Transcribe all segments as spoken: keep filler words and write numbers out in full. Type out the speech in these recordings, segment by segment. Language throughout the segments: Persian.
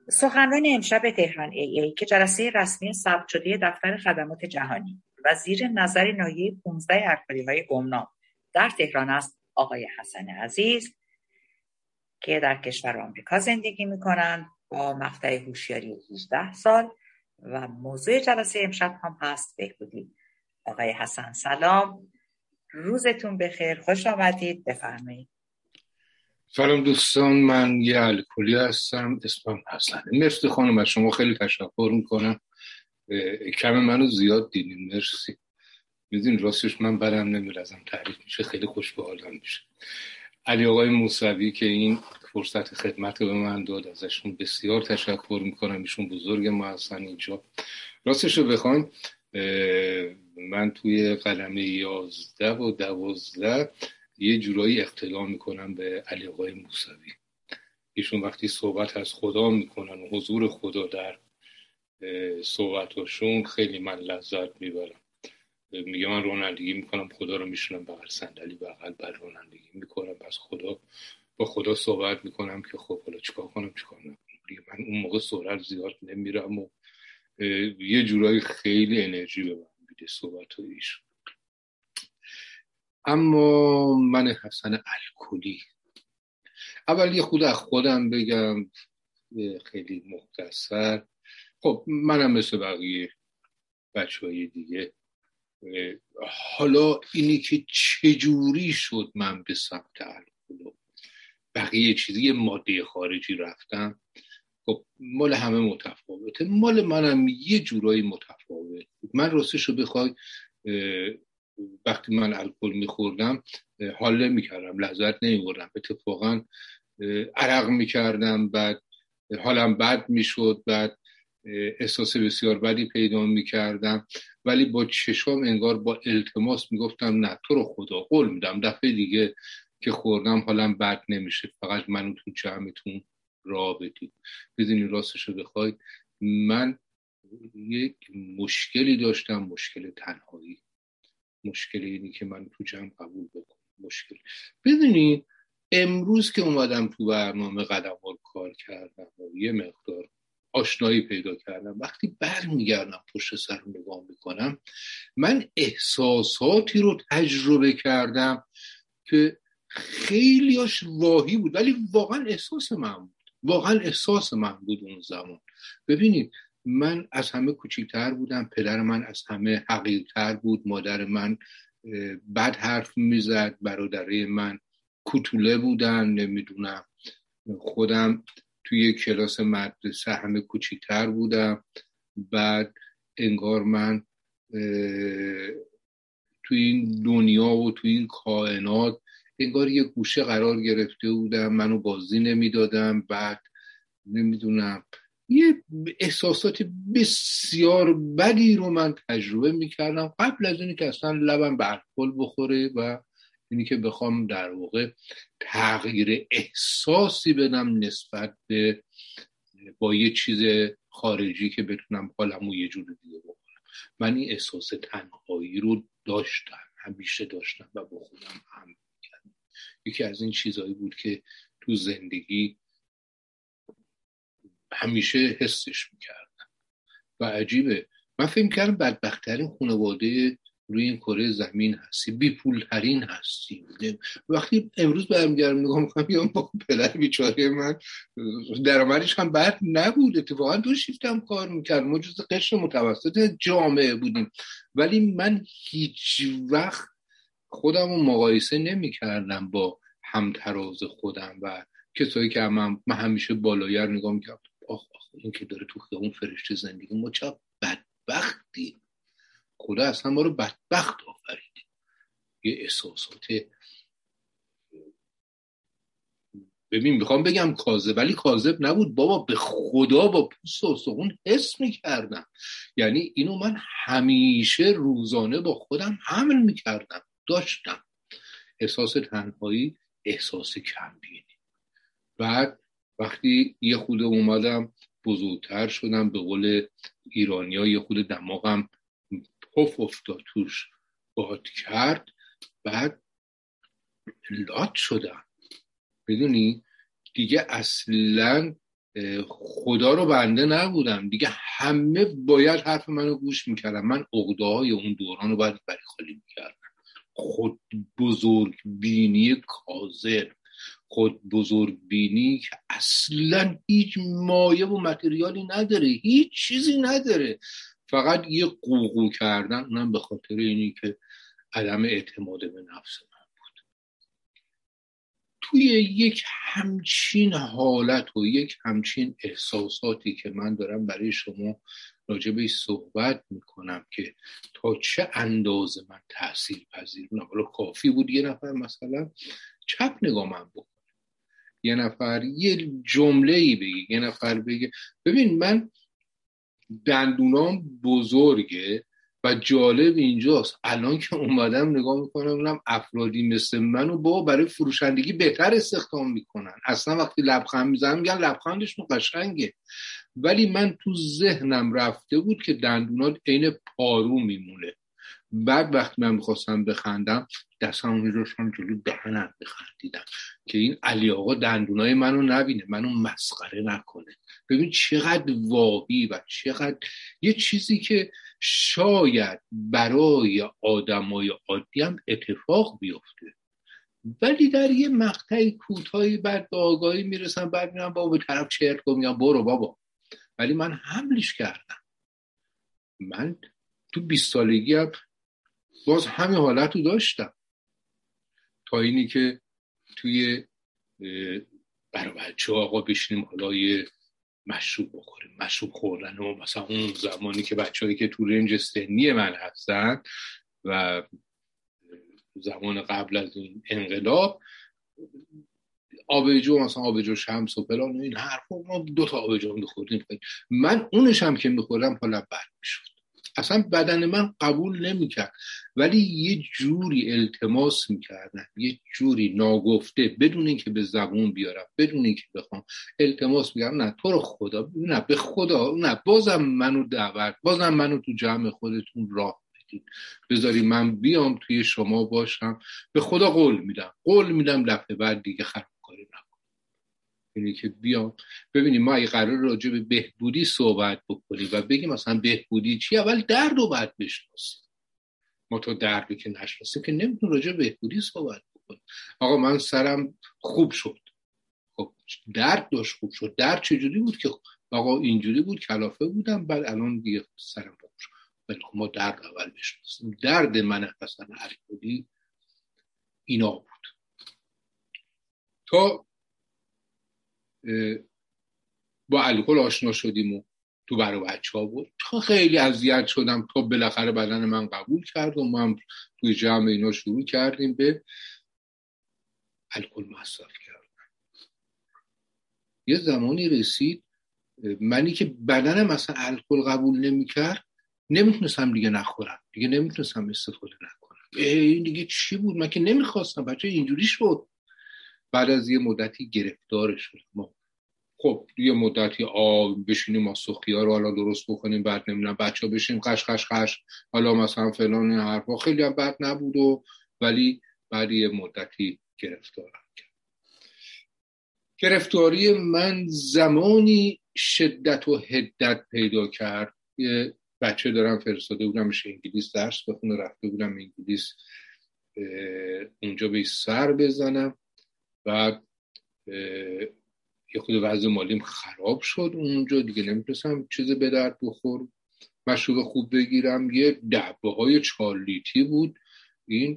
سخنران امشب تهران ای ای که جلسه رسمی ثبت شده دفتر خدمات جهانی و زیر نظر ناحیه پانزده الکلیهای گمنام در تهران است، آقای حسن عزیز که در کشور آمریکا زندگی می‌کنند با مقطع هوشیاری هجده سال و موضوع جلسه امشب هم هست بهبودی. آقای حسن سلام، روزتون بخیر، خوش آمدید، بفرمایید. سلام دوستان، من یه الکلی هستم، اسمم حسنه. مرسی خانم، از شما خیلی تشکر میکنم. کم منو زیاد دیدین، مرسی. میدین راستش من برم نمیره ازم تعریف میشه، خیلی خوش به حالم میشه. علی آقای موسوی که این فرصت خدمت رو به من داد، ازشون بسیار تشکر میکنم، ایشون بزرگ ما هستن اینجا. راستش رو بخواین من توی قلمه یازده و دوازده یه جورایی اقتدا میکنم به علی آقای موسوی. ایشون وقتی صحبت از خدا میکنن و حضور خدا در صحبتاشون خیلی من لذت میبرم. میگه من رانندگی میکنم، خدا رو میشونم بغل صندلی، بغل بر رانندگی میکنم، پس خدا با خدا صحبت میکنم که خب حالا چیکار کنم چیکار نکنم. من اون موقع سرعت زیاد نمیرم و یه جورایی خیلی انرژی به من میده صحبتای ایشون. اما من حسن الکلی، اول یه خود از خودم بگم خیلی مختصر. خب منم مثل بقیه بچه های دیگه، حالا اینی که چجوری شد من به سمت الکل و بقیه چیزی ماده خارجی رفتم، خب مال همه متفاوته، مال منم یه جورایی متفاوت بود. من راستشو بخوای وقتی من الکل میخوردم حال نمیکردم، لذت نمیبردم، اتفاقا عرق میکردم، بعد حالم بد میشد، بعد احساس بسیار بدی پیدا میکردم، ولی با چشام انگار با التماس میگفتم نه تو رو خدا قول میدم دفعه دیگه که خوردم حالم بد نمیشه، فقط منو تو جمعتون راه بدید. بدونی راستشو بخوای من یک مشکلی داشتم، مشکل تنهایی، مشکل اینی که من تو جمع قبول بکنم. مشکل بدونی امروز که اومدم تو برنامه قدم‌ها کار کردم و یه مقدار آشنایی پیدا کردم، وقتی برمیگردم پشت سر رو نگاه میکنم، من احساساتی رو تجربه کردم که خیلیاش واهی بود ولی واقعا احساس من بود، واقعا احساس من بود اون زمان. ببینید من از همه کوچیک‌تر بودم، پدر من از همه حقیرتر بود، مادر من بد حرف میزد، برادرای من کوتوله بودن، نمیدونم، خودم توی کلاس مدرسه همه کوچیک‌تر بودم، بعد انگار من توی این دنیا و توی این کائنات انگار یه گوشه قرار گرفته بودم، منو بازی نمیدادم، بعد نمیدونم یه احساسات بسیار بدی رو من تجربه میکردم قبل از اینی که اصلا لبم به الکل بخوره و اینی که بخوام در واقع تغییر احساسی بدم نسبت به با یه چیز خارجی که بتونم حالمو یه جور دیگه بکنم. من این احساس تنهایی رو داشتم، همیشه داشتم و با خودم هم میکردم. یکی از این چیزایی بود که تو زندگی همیشه حسش میکردم و عجیبه، من فکر میکردم بدبخت‌ترین خانواده روی این کره زمین هستی، بی پول ترین هستی. وقتی امروز برمیگردم نگاه میکنم میگم با پدر بیچاره من درآمدش هم بد نبود، اتفاقا دو شیفت هم کار میکرد، ما جز قشر متوسط جامعه بودیم، ولی من هیچ وقت خودم رو مقایسه نمیکردم با همتراز خودم و کسایی که هم من همیشه بالایر نگاه میکردم، آخ آخ این که داره تو خیابون فرشته زندگی، ما چه بدبختیم، خدا اصلا ما رو بدبخت آفرید. یه احساسات، ببین میخوام بگم کاذب ولی کاذب نبود بابا، به خدا با پوست و استخون حس میکردم. یعنی اینو من همیشه روزانه با خودم حمل میکردم، داشتم احساس تنهایی، احساس کمبینی. بعد وقتی یه خود اومدم بزرگتر شدم، به قول ایرانی‌ها یه خود دماغم پف افتاد توش، باد کرد، بعد لات شدم. بدونی دیگه اصلاً خدا رو بنده نبودم دیگه، همه باید حرف منو گوش میکردم. من عقده‌های اون دوران رو باید برای خالی میکردم. خود بزرگ بینی کاذب، خود بزرگ بینی که اصلا هیچ مایه و متریالی نداره، هیچ چیزی نداره، فقط یه قوقو کردن، اونم به خاطر اینی که عدم اعتماد به نفس من بود. توی یک همچین حالت و یک همچین احساساتی که من دارم برای شما راجع بهش صحبت میکنم که تا چه اندازه من تأثیر پذیرم، حالا کافی بود یه نفر مثلا چپ نگاه من بکنه، یه نفر یه جمله‌ای بگه، یه نفر بگه ببین من دندونام بزرگه و جالب اینجاست الان که اومدم نگاه میکنم اونم افرادی مثل منو با برای فروشندگی بهتر استخدام میکنن. اصلا وقتی لبخند میزنم میگن لبخندشون قشنگه، ولی من تو ذهنم رفته بود که دندونات عین پارو میمونه. بعد وقتی من میخواستم بخندم دستم میذاشتم جلو دهنم بخندیدم که این علی آقا دندونای منو نبینه، منو مسخره نکنه. ببین چقدر واهی و چقدر یه چیزی که شاید برای آدمای عادی هم اتفاق بیفته، ولی در یه مقطعی کوتاهی بعد به آگاهی میرسم، بعد میرم بابا به طرف چرت کنم یا برو بابا. ولی من حملش کردم. من تو بیست سالگی هم باز همین حالت رو داشتم تا اینی که توی برای بچه آقا بشینیم حالا یه مشروب بخوریم. مشروب خوردن و مثلا اون زمانی که بچه هایی که تو رنج سنی من هستن و زمان قبل از این انقلاب آبجو مثلا آبجو شمس و فلان و این حرفا، ما دو تا آبجو می‌خوردیم. من اونش هم که می‌خوردم حالا بد می‌شد، اصلا بدن من قبول نمی‌کرد، ولی یه جوری التماس می‌کردن، یه جوری ناگفته بدون اینکه به زبون بیارم، بدون اینکه بخوام التماس می‌کردن نه تو رو خدا، نه به خدا، نه بازم منو دعوت، بازم منو تو جمع خودتون راه بدید، بذاری من بیام توی شما باشم، به خدا قول میدم قول میدم دفعه بعد دیگه خرابکاری نکنم. یعنی که بیام ببینیم ما اگه قرار راجع به بهبودی صحبت بکنیم و بگیم مثلا بهبودی چی، اول درد رو باید بشناسیم. ما تا درد که نشناسیم که نمیتونیم راجع به بهبودی صحبت بکنیم. آقا من سرم خوب شد، خب درد داشت خوب شد، درد چجوری بود که آقا اینجوری بود کلافه بودم بعد الان دیگه سرم خوب شد. ولی خب ما درد اول بشناسیم. درد من حسن الکلی اینا بود. تا با الکل آشنا شدیم و تو برای بچه ها بود، خیلی اذیت شدم تا بالاخره بدن من قبول کرد و من توی جمع اینا شروع کردیم به الکل مصرف کردن. یه زمانی رسید منی که بدنم مثلا الکل قبول نمی‌کرد نمیتونستم دیگه نخورم، دیگه نمیتونستم استفاده نکنم. این دیگه چی بود؟ من که نمیخواستم، بچه اینجوری شد. بعد از یه مدتی گرفتار شدم. خب یه مدتی آب بشینیم ما سخی‌ها رو حالا درست بکنیم، بعد نمیدونم بچه ها بشینیم قش قش قش حالا مثلا فلان حرفا، خیلی هم بد نبود و ولی بعد یه مدتی گرفتارم کرد. گرفتاری من زمانی شدت و حدت پیدا کرد. یه بچه دارم فرستاده بودمش انگلیس درس بخونه، رفته بودم انگلیس اونجا به سر بزنم، بعد یه خود وضع مالیم خراب شد اونجا، دیگه نمیتونستم چیزی به درد بخور مشروب خوب بگیرم. یه دبه های چهار لیتری بود این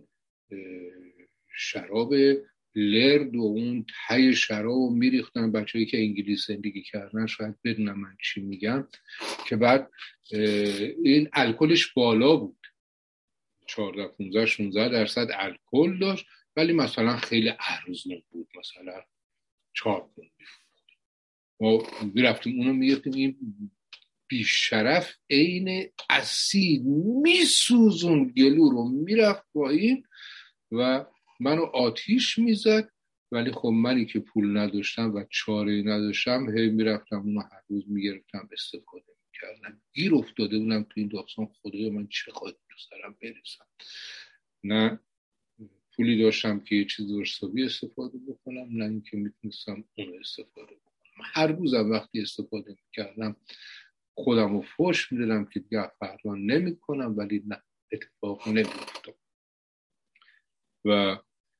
شراب لرد و اون تای شراب میریختن. بچه‌ای که انگلیس زندگی کردن شاید بدونن من چی میگم، که بعد این الکلش بالا بود، چهارده پانزده شانزده درصد الکل داشت، ولی مثلا خیلی ارزون بود، مثلا چهار پوند. ما میرفتیم اونو میگفتیم این بیشرف عین اسید میسوزون گلو رو، میرفت با این و منو آتیش میزد. ولی خب منی که پول نداشتم و چاره‌ای نداشتم هی میرفتم اونو هر روز میگرفتم استفاده میکردم. گیر افتاده بودم تو این داستان، خدایا من چه خواهد تو سرم برسم. نه پولی داشتم که یه چیز درستابی استفاده بکنم، نه اینکه میتونستم اونو استفاده بکنم. هر روزم وقتی استفاده میکردم خودم رو فوش میدادم که دیگه فردا نمی کنم، ولی نه، اتفاق نمیفتاد. و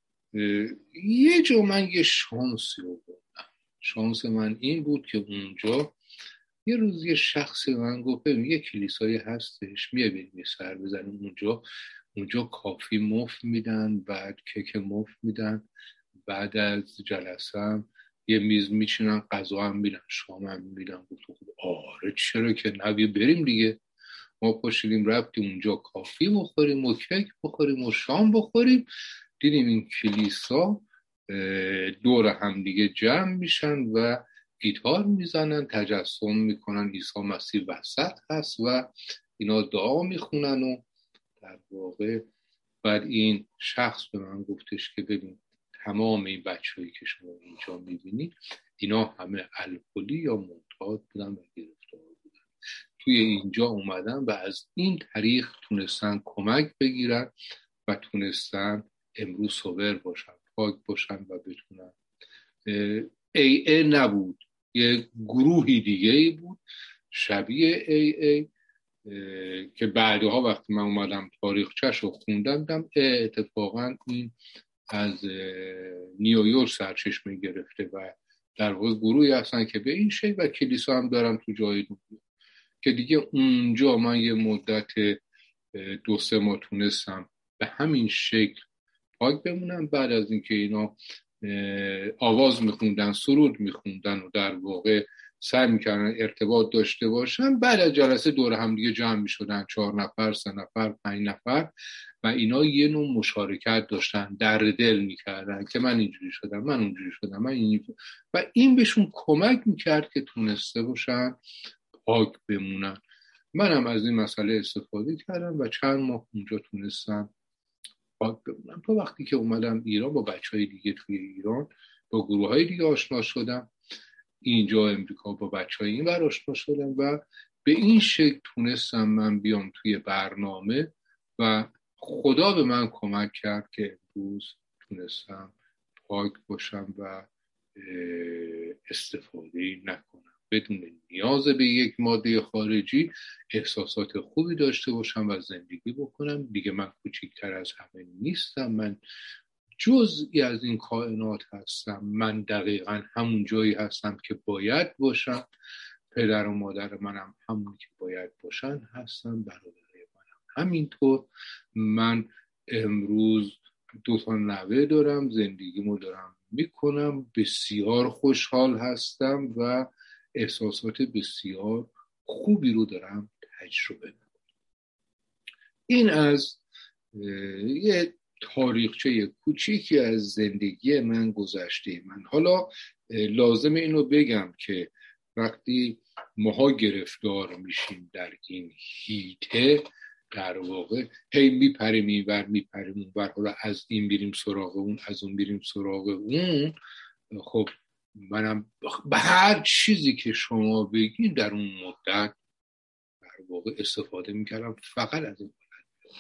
یه جا من یه شانسی رو بردم. شانس من این بود که اونجا یه روز یه شخصی من گفت ببین یه کلیسایی هستش، میای بریم یه سر بزنیم اونجا. اونجا کافی مفت میدن، بعد کیک مفت میدن، بعد از جلسه هم یه میز میچینن، غذا هم میدن، شام هم میدن. گفتم آره چرا که نه، بریم دیگه. ما پاشیدیم رفتیم اونجا کافی بخوریم و کیک بخوریم و شام بخوریم. دیدیم این کلیسا دور هم دیگه جمع میشن و گیتار میزنن، تجسم میکنن عیسی مسیح وسط هست و اینا دعا میخونن. و در واقع بعد این شخص به من گفتش که ببین تمام این بچه‌هایی که شما اینجا میبینید اینا همه الکلی یا معتاد بودن و گرفتار بودن، توی اینجا اومدن و از این طریق تونستن کمک بگیرن و تونستن امروز صبر باشن، پاک باشن و بتونن. ای ای نبود، یه گروهی دیگه ای بود شبیه ای ای که بعدها وقتی من اومدم تاریخچه‌ش رو خوندم دیدم اتفاقا این از نیویورک سرچشمه گرفته و در واقع گروهی هستن که به این شکل و کلیسا هم دارن تو جای دیگه که دیگه اونجا من یه مدت دو سه ماه تونستم به همین شکل پاک بمونم. بعد از اینکه اینا آواز میخوندن، سرود میخوندن و در واقع سعی میکردن ارتباط داشته باشن، بعد از جلسه دور هم دیگه جمع میشدن، چهار نفر، سه نفر، پنج نفر و اینا یه نوع مشارکت داشتن، در دل میکردن که من اینجوری شدم، من اونجوری شدم، من اینجوری، و این بهشون کمک میکرد که تونسته باشن پاک بمونن. منم از این مسئله استفاده کردم و چند ماه اونجا تونستم پاک بمونم. تا وقتی که اومدم ایران با بچهای دیگه توی ایران با گروه های دیگه آشنا شدم، اینجا امریکا با بچهای این ور آشنا شدم و به این شکل تونستم من بیام توی برنامه و خدا به من کمک کرد که امروز تونستم پاک باشم و استفاده نکنم، بدون نیاز به یک ماده خارجی احساسات خوبی داشته باشم و زندگی بکنم. دیگه من کوچکتر از همه نیستم، من جزئی از این کائنات هستم، من دقیقا همون جایی هستم که باید باشم، پدر و مادر منم همون که باید باشن هستن، برادرای منم همینطور. من امروز دو تا نوه دارم، زندگیمو دارم میکنم، بسیار خوشحال هستم و احساسات بسیار خوبی رو دارم تجربه میکنم. این از یه تاریخچه کوچیکی از زندگی من، گذشته من. حالا لازم اینو بگم که وقتی ماها گرفتار میشیم در این هیته، در واقع هی میپریم این ور میپریم اون ور، حالا از این بریم سراغ اون، از اون بریم سراغ اون. خب منم به هر چیزی که شما بگین در اون مدت در واقع استفاده میکردم، فقط از این مدت.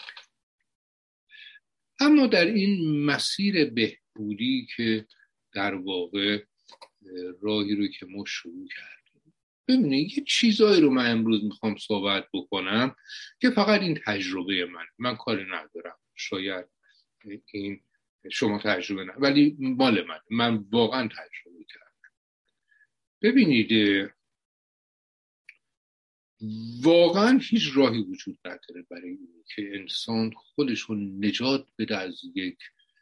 اما در این مسیر بهبودی که در واقع راهی رو که ما شروع کردیم، ببینید یه چیزایی رو من امروز میخوام صحبت بکنم که فقط این تجربه من من کاری ندارم، شاید این شما تجربه نه، ولی مال من من واقعا تجربه کردم. ببینید واقعا هیچ راهی وجود نداره برای این که انسان خودش رو نجات بده از یک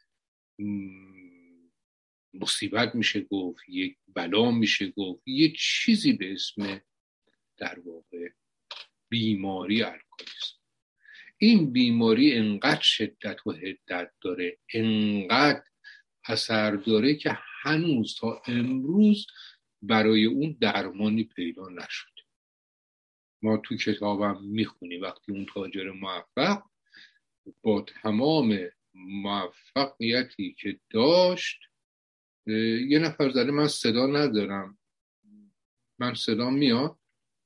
مصیبت، میشه گفت یک بلا، میشه گفت یک چیزی به اسم در واقع بیماری الکلیسم. این بیماری انقدر شدت و حدت داره، انقدر اثر داره که هنوز تا امروز برای اون درمانی پیدا نشد. ما تو کتابم میخونیم وقتی اون تاجر موفق با تمام موفقیتی که داشت، یه نفر زده من صدا ندارم، من صدا میاد؟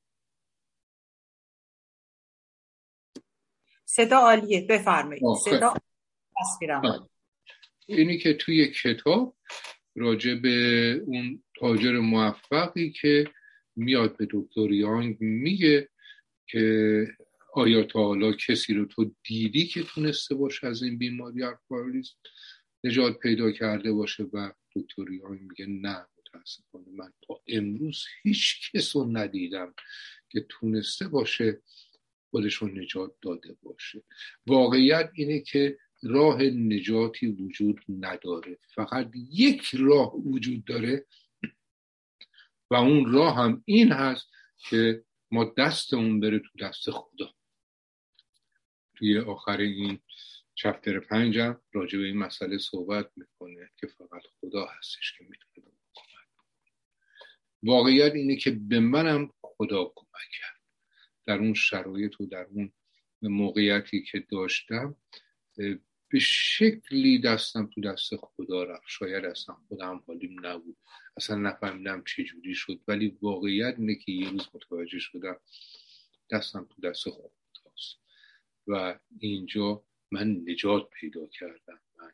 صدا عالیه، بفرمایید. صدا تصویرم عالیه. اینی که توی کتاب راجع به اون تاجر موفقی که میاد به دکتر یانگ میگه که آیا تا حالا کسی رو تو دیدی که تونسته باشه از این بیماری الکلیسم نجات پیدا کرده باشه؟ و دکتر یانگ میگه نه، متاسفانه من تا امروز هیچ کس رو ندیدم که تونسته باشه خودش رو نجات داده باشه. واقعیت اینه که راه نجاتی وجود نداره، فقط یک راه وجود داره و اون راه هم این هست که ما دستمون بره تو دست خدا. توی آخر این چپتر پنجم راجع به این مسئله صحبت میکنه که فقط خدا هستش که میتونه کمک کنه. واقعیت اینه که به منم خدا کمک کرد در اون شرایط و در اون موقعیتی که داشتم. به شکلی دستم تو دست خدا رفت. شاید اصلا خودم حالیم نبود، اصلا نفهمیدم چه جوری شد، ولی واقعیت اینه که یه روز متوجه شدم دستم تو دست خداست و اینجا من نجات پیدا کردم. من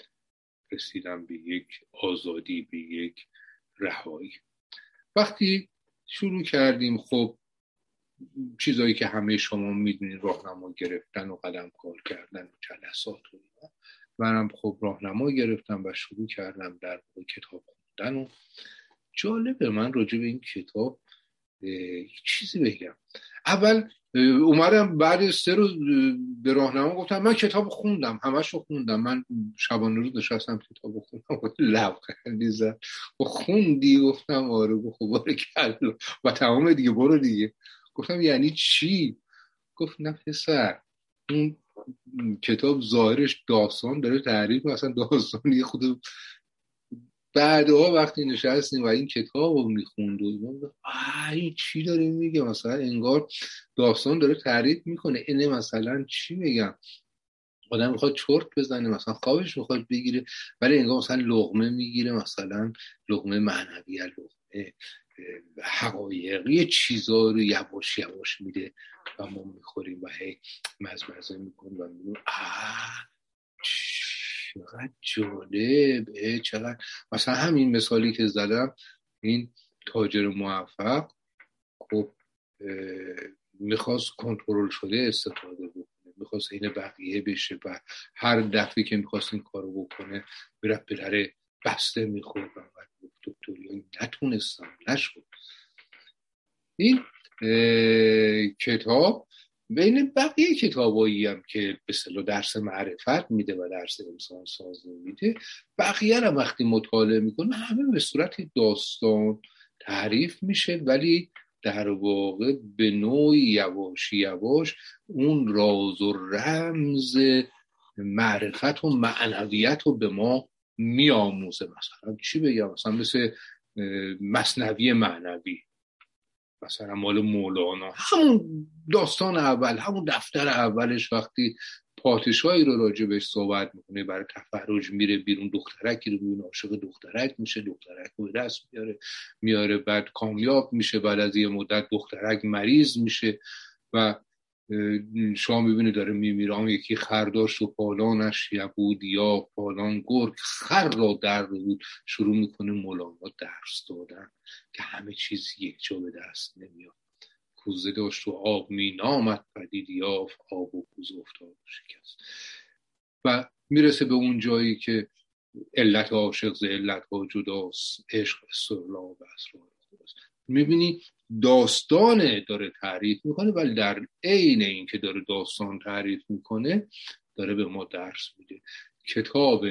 رسیدم به یک آزادی، به یک رهایی. وقتی شروع کردیم خب چیزایی که همه شما میدونید، راهنما گرفتن و قدم کار کردن و جلسات و اینا، منم خب راهنما گرفتم و شروع کردم در کتاب خوندن. و جالبه من راجع به این کتاب یک چیزی بگم. اول اومدم بعد سه روز به راهنما گفتم من کتاب خوندم، همشو خوندم، من شبانه روز نشستم کتاب خوندم. لبخندی زد و خوندی؟ گفتم آره. گفت خب بارکالله و تمام دیگه، برو دیگه. گفتم یعنی چی؟ گفت نه پسر، اون کتاب ظاهرش داستان داره تعریف، مثلا داستانی خود بعدها وقتی نشستیم و این کتاب رو میخوند و این چی داره میگه، مثلا انگار داستان داره تعریف میکنه. اینه مثلا چی میگم، آدم میخواد چرت بزنه، مثلا خوابش میخواد بگیره، ولی انگار مثلا لقمه میگیره، مثلا لقمه معنوی، لقمه حقایقی، چیزا رو یواش یواش میده و ما میخوریم و هی مزمزه میکنیم و میگیم آه چقدر جالب، چقدر. مثلا همین مثالی که زدم، این تاجر موفق خب میخواست کنترل شده استفاده بکنه، میخواست این بقیه بشه و هر دفعه که میخواست این کارو بکنه میرفت به در بسته میخورد و دکتری نتونستم، نشد. این کتاب بین بقیه کتابایی هم که به اصطلاح درس معرفت میده و درس انسان سازی میده، بقیه رو وقتی مطالعه میکنه همه به صورت داستان تعریف میشه، ولی در واقع به نوعی یواش یواش اون راز و رمز معرفت و معنویت رو به ما میآموزه. مثلا چی بگم، مثلا مثل مثنوی معنوی، مثلا مال مولانا، همون داستان اول، همون دفتر اولش وقتی پادشاهی رو راجع بهش صحبت میکنه، برای تفرج میره بیرون، دخترکی رو بیرون، عاشق دخترک میشه، دخترک رو دست میاره میاره بعد کامیاب میشه، بعد از یه مدت دخترک مریض میشه و شما میبینه داره میمیره. اون یکی خرداشت و پالانش یبود یا پالان گرگ خر را در بود. شروع میکنه مولانا درس دادن که همه چیز یک جا به دست نمیاد. کوزه داشت و آب می نامد پدید یافت، آب و کوزه افتاد و شکست. و میرسه به اون جایی که علت عاشق ز علت ها جداست، عشق سرلاب اسرار خداست. میبینی داستانه داره تعریف میکنه، ولی در عین این که داره داستان تعریف میکنه داره به ما درس میده. کتاب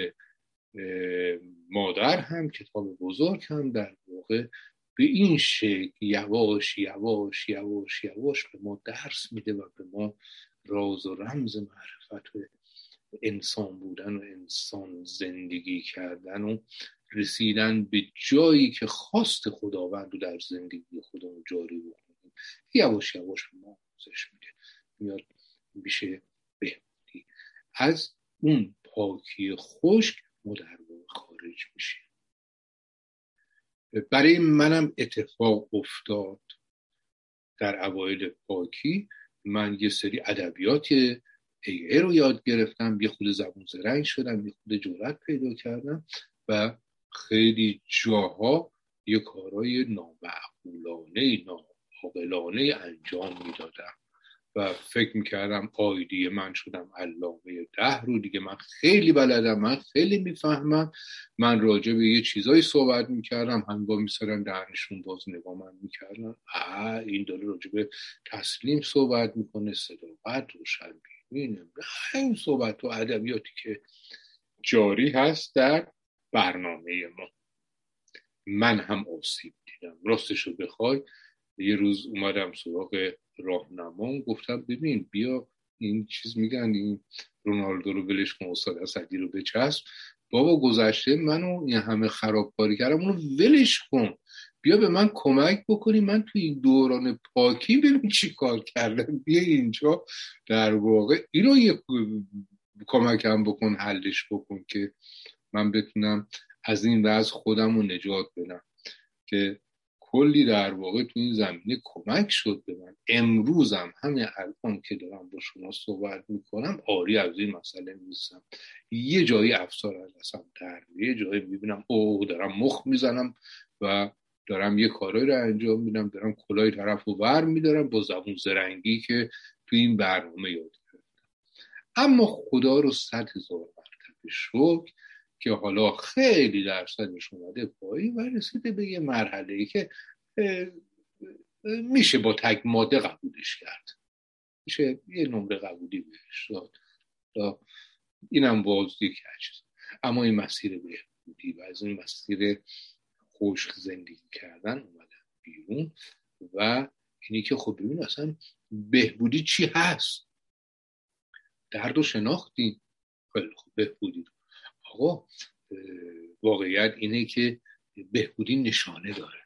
مادر هم کتاب بزرگ هم در واقع به این شکل یواش یواش یواش یواش به ما درس میده و به ما راز و رمز معرفت و انسان بودن و انسان زندگی کردن و رسیدن به جایی که خواست خداوند رو در زندگی خودمون جاری بکنیم یواش یواش به ما آموزش میده، میاد میشه بهبودی. از اون پاکی خشک ما در واقع خارج میشیم. برای منم اتفاق افتاد در اوایل پاکی. من یه سری ادبیات ای رو یاد گرفتم، یه خود زبون زرنگ شدم، یه خود جرأت پیدا کردم و خیلی جاها یه کارهای نامعقولانه ناعاقلانه انجام میدادم و فکر میکردم آیدی من شدم علامه ده رو دیگه، من خیلی بلدم، من خیلی میفهمم. من راجع به یه چیزایی صحبت میکردم، هم با میسرن درنشون باز نگاه من میکردم، آه این داره راجع به تسلیم صحبت میکنه، صداقت روشن بینه، این صحبت و ادبیاتی که جاری هست در برنامه ما. من هم آسیب دیدم راستشو بخوای. یه روز اومدم سراغ راهنمام، گفتم ببین بیا این چیز میگن این رونالدو رو ولش کن، استاد اسدی رو بچسب، بابا گذشته منو این همه خرابکاری کردم اونو ولش کن، بیا به من کمک بکنی من توی این دوران پاکی ببین چی کار کردم، بیا اینجا در واقع اینو یه کمکم بکن، حلش بکن که من بتونم از این وضع خودم رو نجات بدم. که کلی در واقع تو این زمینه کمک شد به من. امروزم همین الان که دارم با شما صحبت میکنم آری از این مسئله نیستم. یه جایی افسار از دستم در یه جایی میبینم اوه دارم مخ میزنم و دارم یه کارایی رو انجام میدم، دارم کلاه طرف رو ور میدارم با زبون زرنگی که تو این برنامه یاد گرفتم. اما خدا رو صد هزار مرتبه شکر که حالا خیلی درصدش اومده پایین و رسیده به یه مرحله‌ای که میشه با تک ماده قبولش کرد، میشه یه نمره قبولی بهش داد. اینم باز دیگه چیز. اما این مسیر بهبودی و از این مسیر خشک زندگی کردن اومدن بیرون و اینی که خب ببین اصلا بهبودی چی هست. درد و شناختیم، خیلی خوب بهبودی. آقا واقعیت اینه که بهبودی نشانه داره.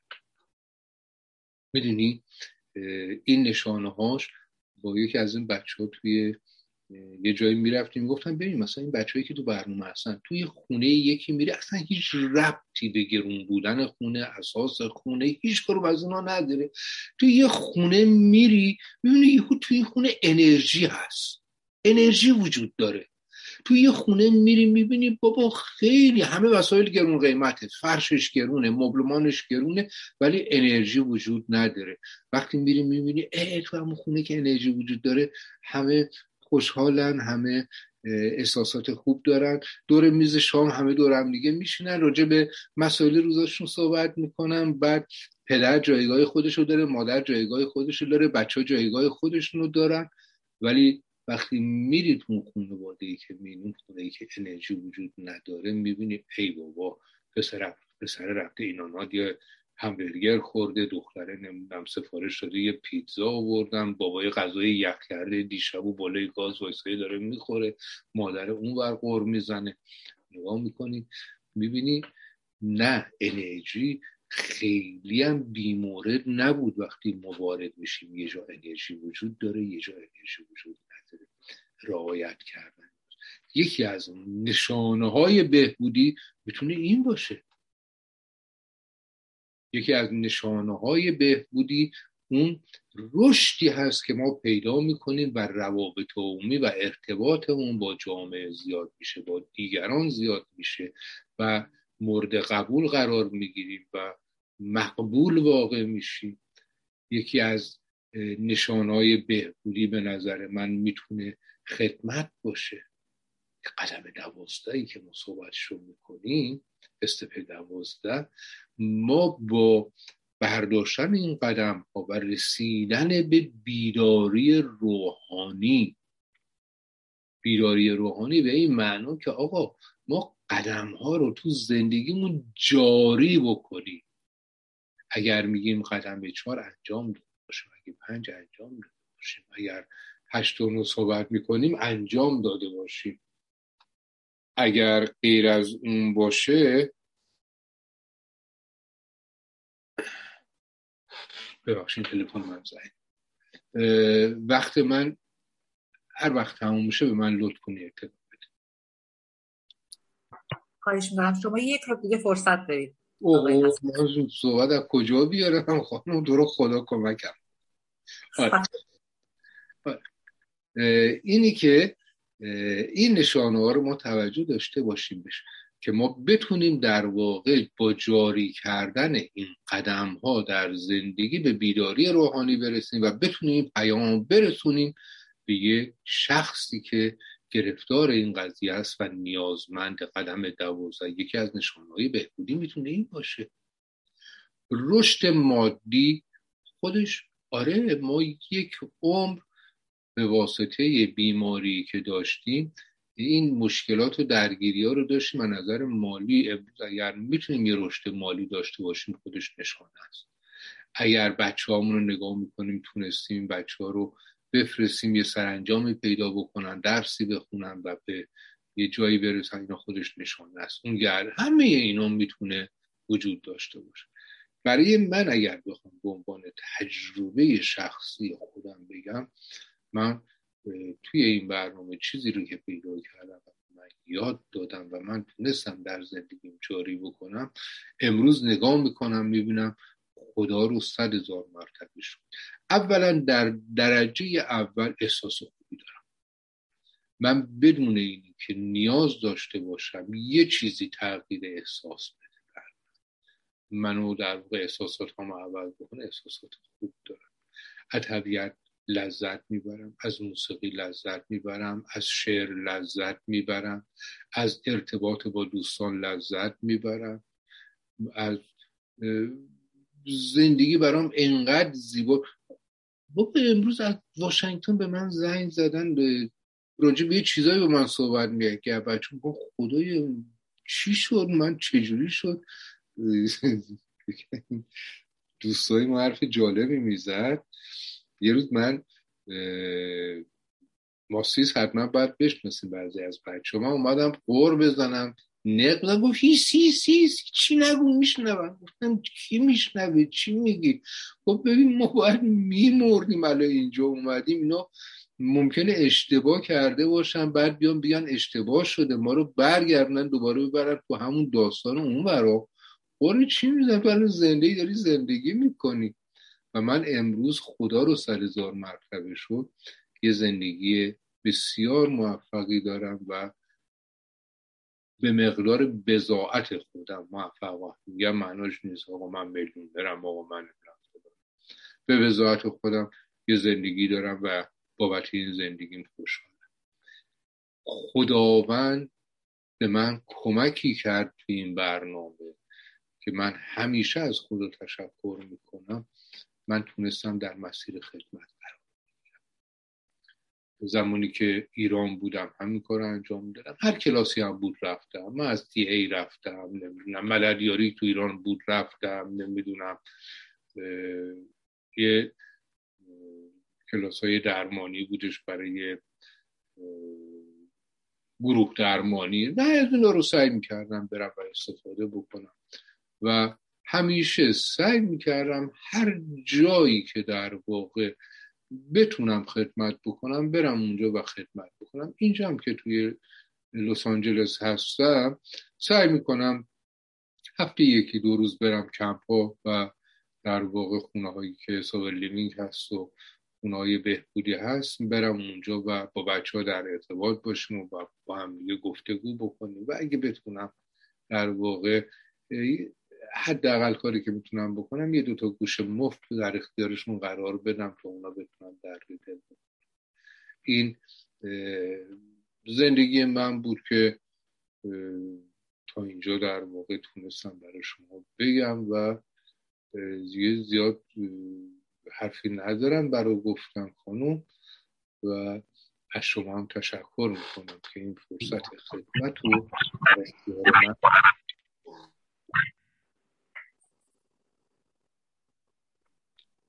میدونی این نشانه هاش با یکی از این بچه ها توی یه جایی میرفتیم میگفتن ببین مثلا این بچه هایی که تو برنامه هستن توی خونه یکی میری اصلا هیچ ربطی به گرون بودن خونه، اساس خونه هیچ کارو از اونا نداره، توی یه خونه میری میبینی یهو توی خونه انرژی هست، انرژی وجود داره. توی یه خونه میری میبینی بابا خیلی همه وسایل گرون قیمته، فرشش گرونه، مبلمانش گرونه، ولی انرژی وجود نداره. وقتی میری میبینی اه تو همون خونه که انرژی وجود داره همه خوشحالن، همه احساسات خوب دارن، دور میز شام همه دور هم دیگه میشینن راجع به مسائل روزاشون صحبت میکنن. بعد پدر جایگاه خودشو داره، مادر جایگاه خودشو داره، بچه‌ها جایگاه خودشونو دارن. ولی وقتی میری تو خانواده‌ای که میبینی خونه‌ای که انرژی وجود نداره میبینی ای بابا پسر پسر رفته اینا یه همبرگر خورده، دختره نمیدونم سفارش شده یه پیتزا آوردن، بابای غذای یخ کرده دیشبو بالای گاز وایساده داره میخوره، مادر اون ور قور میزنه. نگاه میکنی میبینی نه انرژی خیلی هم بیمورد نبود. وقتی ما وارد میشیم یه جا انرژی وجود داره یه جا انرژی وجود نداره. رعایت کردن یکی از نشانه های بهبودی میتونه این باشه. یکی از نشانه های بهبودی اون رشدی هست که ما پیدا میکنیم و روابط عمومی و ارتباطمون با جامعه زیاد میشه، با دیگران زیاد میشه و مورد قبول قرار میگیریم و مقبول واقع میشیم. یکی از نشانهای بهبودی به نظر من میتونه خدمت باشه. قدم دوازدهی که ما صحبتشو میکنیم، استپ دوازده، ما با برداشتن این قدم ها و رسیدن به بیداری روحانی، بیداری روحانی به این معنی که آقا ما قدم ها رو تو زندگیمون جاری بکنیم. اگر میگیم قدم چهار انجام داده باشیم، اگر پنج انجام داده باشیم، اگر هشت و نه صحبت میکنیم انجام داده باشیم. اگر غیر از اون باشه ببخشید تلفن من زنگ. وقت من هر وقت تموم میشه به من لطف کنی اطلاع بده. خواهش می‌کنم. شما یک رو دیگه فرصت دارید. اوه من صحبت از کجا بیارم خانم؟ تو رو خدا کمکم. اینی که این نشانه ها رو ما توجه داشته باشیم بشه که ما بتونیم در واقع با جاری کردن این قدم ها در زندگی به بیداری روحانی برسیم و بتونیم پیام برسونیم به یه شخصی که گرفتار این قضیه است و نیازمند قدم دوازده. یکی از نشانه‌های بهبودی میتونه این باشه. رشد مادی خودش، آره ما یک عمر به واسطه بیماری که داشتیم این مشکلات و درگیری ها رو داشتیم. از نظر مالی امروز اگر میتونیم یه رشد مالی داشته باشیم خودش نشانه است. اگر بچه هامون رو نگاه میکنیم تونستیم بچه ها رو بفرستیم یه سرانجامی پیدا بکنن، درسی بخونن و به یه جایی برسن، اینا خودش نشانه است. اون گر همه اینا میتونه وجود داشته باشه. برای من اگر بخوام به عنوان تجربه شخصی خودم بگم، من توی این برنامه چیزی رو که پیدا کردم و من یاد دادم و من تونستم در زندگیم جاری بکنم، امروز نگاه میکنم میبینم خدا رو صد هزار مرتبه شد. اولا در درجه اول احساس خوبی دارم. من بدون اینی که نیاز داشته باشم یه چیزی تغییر احساس بده، منو در واقع احساسات هم عوض بکنه، احساسات خوب دارم. از طبیعت لذت میبرم، از موسیقی لذت میبرم، از شعر لذت میبرم، از ارتباط با دوستان لذت میبرم، از زندگی برام انقدر زیبا. بابا امروز از واشنگتن به من زنگ زدن، به راجع به یه چیزایی به من صحبت میگه که بچه‌م با خدای چی شد، من چجوری شد. دوستای ما حرف جالبی میزد. یه روز من ماسیس حتما باید بشناسیم بعضی از بچه ها، من اومدم قور بزنم نقل گفت هیس هیس هیس چی نگو میشنوم. گفتم کی میشنوه چی میگی؟ گفت ببین ما باید میمردیم الان اینجا اومدیم، اینا ممکنه اشتباه کرده باشن بعد بیان بیان اشتباه شده ما رو برگردن دوباره ببرن تو همون داستان اون برا. قور چی میزن تو الان زندگی داری زندگی میکنی. و من امروز خدا رو سر هزار مرتبه شد یه زندگی بسیار موفقی دارم و به مقدار بضاعت خودم موفق. میگم معناش نیست آقا من میلیونرم، آقا من نمیدونم، به بضاعت خودم یه زندگی دارم و بابت این زندگیم خوشحالم. خداوند به من کمکی کرد تو این برنامه که من همیشه از خدا تشکر میکنم. من تونستم در مسیر خدمت قرار بگیرم. زمانی که ایران بودم همین کار انجام دادم. هر کلاسی هم بود رفتم. من از دی ای رفتم، نمیدونم مددیاری تو ایران بود رفتم، نمیدونم یه کلاس های درمانی بودش برای گروه درمانی. نه از اینا رو سعی میکردم برم و استفاده بکنم و همیشه سعی میکردم هر جایی که در واقع بتونم خدمت بکنم برم اونجا و خدمت بکنم. اینجا هم که توی لس آنجلس هستم سعی میکنم هفته یکی دو روز برم کمپ ها و در واقع خونه هایی که حساب لیوینگ هست و خونه های بهبودی هست برم اونجا و با بچه ها در ارتباط باشیم و با هم دیگه گفتگو بکنیم و اگه بتونم در واقع حداقل کاری که میتونم بکنم یه دوتا گوش مفت در اختیارشون قرار بدم تا اونا بتونن در دل بکنم. این زندگی من بود که تا اینجا در واقع تونستم برای شما بگم و دیگه زیاد حرفی ندارم برای گفتن خانم و از شما هم تشکر میکنم که این فرصت خدمت رو در اختیار من